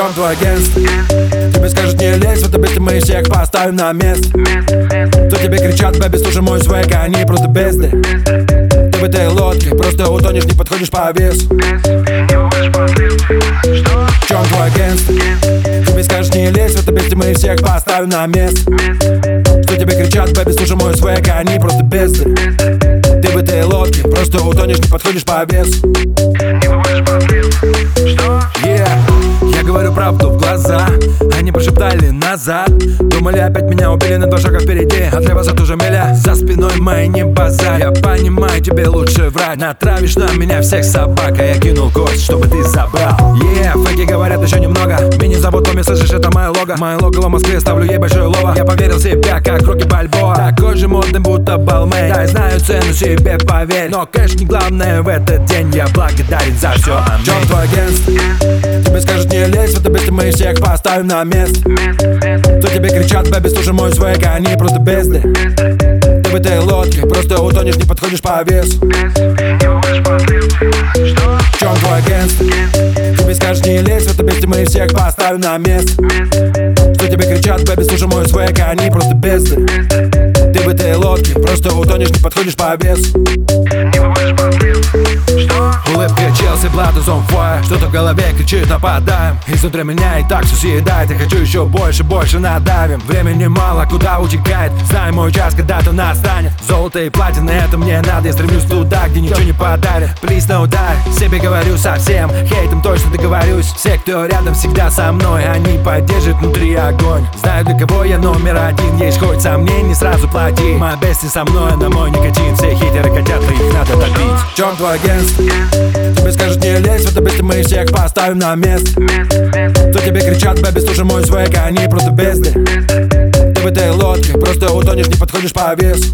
чем твой агентство? Тебе скажут не лезь, в это бесте мы всех поставим на место. Кто тебе кричат, бэби, слушай мой свек, они просто безды. Ты в этой лодке просто утонешь, не подходишь по весу. В чем твой агентство? Тебе скажут не лезь, в это бесте мы всех поставим на место. Кто тебе кричат, бэби, слушай мой свек, они просто безды. Ты в этой лодке просто утонешь, не подходишь по весу. Я говорю правду в глаза, они прошептали назад. Думали опять меня убили на 2 шага впереди, от лева за ту же миля. За спиной моей не базарь, я понимаю, тебе лучше врать. Натравишь на меня всех собак, а я кинул кость, чтобы ты забрал. Фейки говорят еще немного. Меня зовут Томми, слышишь, это мое лого. Мое логово в Москве, ставлю ей большое лово. Я поверил в себя, как Рокки Бальбоа. Такой же модный, будто Балмей. Да, я знаю цену, себе поверь. Но кэш не главное в этот день, я благодарен за все. В чем твой агентство? Тебе скажут не лезь, в это бесте мы всех поставим на место. Кто тебе кричат, бэби, слушай мой свек, они просто безды. Ты в этой лодке просто утонешь, не подходишь по весу. В чем твой агентство? Тебе скажут не лезь, в это бесте мы всех поставим на место. Кто тебе кричат, бэби, слушай мой свек, они просто безды. Ты в этой лодке просто утонешь, не подходишь по весу. Улыбка Челси, Блатузом фоя. Что-то в голове кричит, нападаем. Изнутри меня и так все съедает. Я хочу еще больше, больше надавим. Времени мало, куда утекает. Знаю мой час, когда-то настанет. Золото и платина, это мне надо. Я стремлюсь туда, где ничего не подарит. Плиз на удар, себе говорю совсем. Хейтом точно договорюсь. Все, кто рядом, всегда со мной. Они поддержат внутри огонь. Знаю, для кого я номер один. Есть хоть сомнений, сразу плати. Моя бестия со мной, на мой никотин. Все хейтеры хотят, их надо добить. В чем твой агентство? Тебе скажут не лезь, в это бесте мы всех поставим на место. Кто тебе кричат, бэби, слушай мой свек, они просто безды. Ты в этой лодке просто утонешь, не подходишь по весу.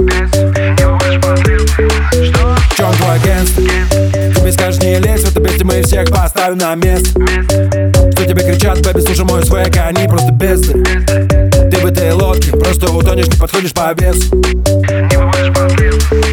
В чем твой агентство? Тебе скажут не лезь, в это бесте мы всех поставим на место. Кто тебе кричат, бэби, слушай мой свек, они просто безды. Ты в этой лодке просто утонешь, не подходишь по весу.